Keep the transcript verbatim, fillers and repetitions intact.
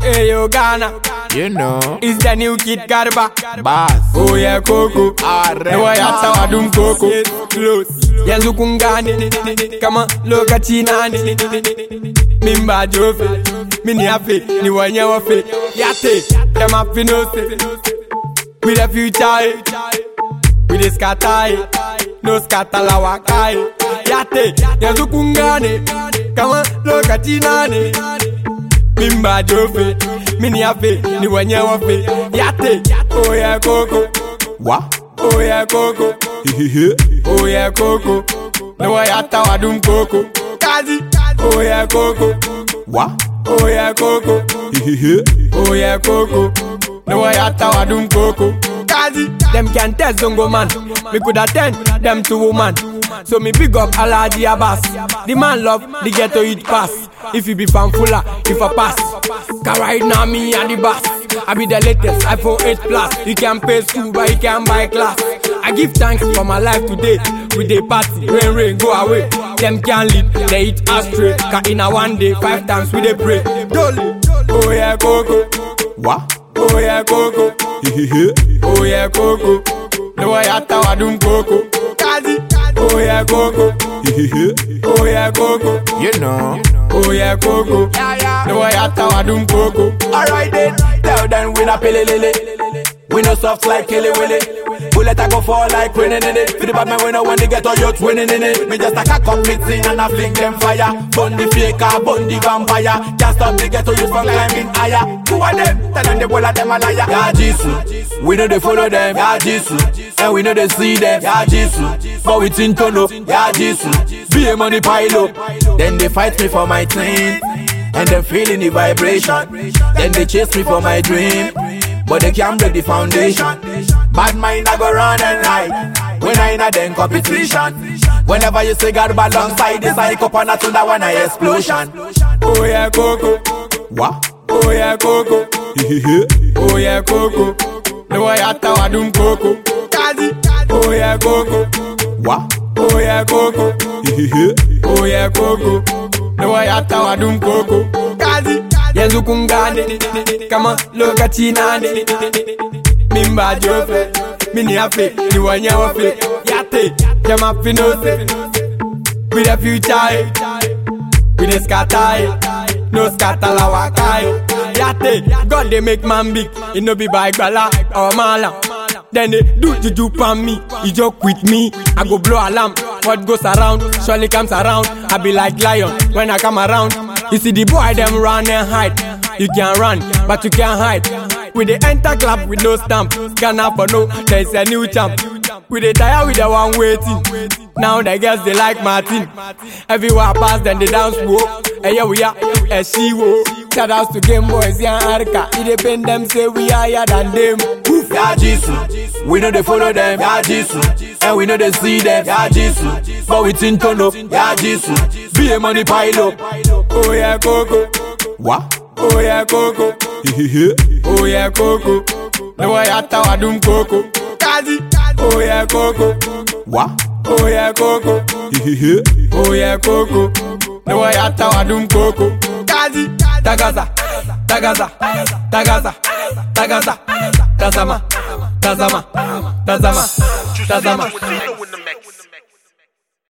Hey yo Ghana, You know, it's the new Kid Garba. Bass. Oh yeah Coco, Arre. no I hata wadum Coco. Close, yanzu kungani, kama loka chinani. Mimba jofe, mini afe, ni wanya wafe. Yate, kama finose. We the future, we the scatter, no scatter la wakai. Yate, yanzu kungani, kama loka chinani. Mimba jofe, mini afe, ni wanya wafe. Yate, oh yeah Coco. What? Oh yeah Coco. Oh yeah Coco. No I hata wadum Coco. Kazi. Oh yeah Coco. What? Oh yeah Coco. Oh yeah Coco. No I hata wadum Coco. Kazi. Them can test Zongo man. Me could attend them to woman. So me big up Alaji Abbas. The man love the ghetto eat pass. If you be fanfula, if I pass. Cause right now me and the boss. I be the latest iPhone eight plus. You can pay school but you can buy class. I give thanks for my life today. We dey party, rain rain go away. Them can't lead, they eat astray. Cause in a one day, five times we dey pray. Dolly, oh yeah Coco. What? Oh yeah Coco. Oh yeah Coco. No I hata wadum Coco. Kazi. Oh yeah Coco. Oh yeah Coco. You know, Oh yeah Coco. No I hata wadum Coco. Alright then, tell them we not pele lele. We no soft like Kelly Willy. Bullet I go fall like winning in it. For the bad man we no want to get all youth winning in it. Me just a cock up mixing and I fling them fire. Bun the faker, bun the vampire. Can't stop the ghetto youth from climbing higher. Who are them? Tell them the whole of them a liar. Yeah Jesus, we know they follow them. Yeah Jesus, and we know they see them. Yeah Jesus, but we think to know. Yeah Jesus, be a money pile up. Then they fight me for my team. And they feeling the vibration. Then they chase me for my dream. But they can't break the foundation. Bad mind I go run and hide when I in a den competition. Whenever you say God alongside this I up on a to that one I explosion. Oh yeah Coco. what? Oh yeah Coco. Oh yeah Coco. No I hata wadum Coco. Kazi. Oh yeah Coco. What? Oh yeah Coco. Oh yeah Coco. No I hata wadum Coco. Kazi. Yanzu kungani, kama loka chinani. Mimba jofe, mini afe, ni wanya wafe. Yate, kama finose. We the future, we the scatter, no scatter la wakai. Yate, God they make man big, it no be by bala or mala. Then they do juju pan me, you joke with me, I go blow alarm. What goes around, surely comes around. I be like lion when I come around. You see the boy them run and hide. You can run, but you can't hide. We the enter club with no stamp. Ghana for no, there's a new champ. We the tire with the one waiting. Now the girls they like Martin. Everywhere I pass then they dance whoa. And yeah we are, and she whoa. Shout outs to Game Boys, yeah Arca. It depend them say we are higher than them. Oof. Yeah Jesus, we know they follow them. Yeah Jesus, and we know they see them. Yeah Jesus, but we think to know. Yeah Jesus, be a money pile up. Oh yeah Coco. What? Oh yeah Coco. Oh yeah Coco. No I hata wadum Coco. Kazi. Oh yeah Coco. What? Oh yeah Coco. Oh yeah Coco. No I hata wadum Coco. Kazi. Tagaza. Tagaza. Tagaza. Tagaza. Tazama. Tazama. Tazama. Tazama.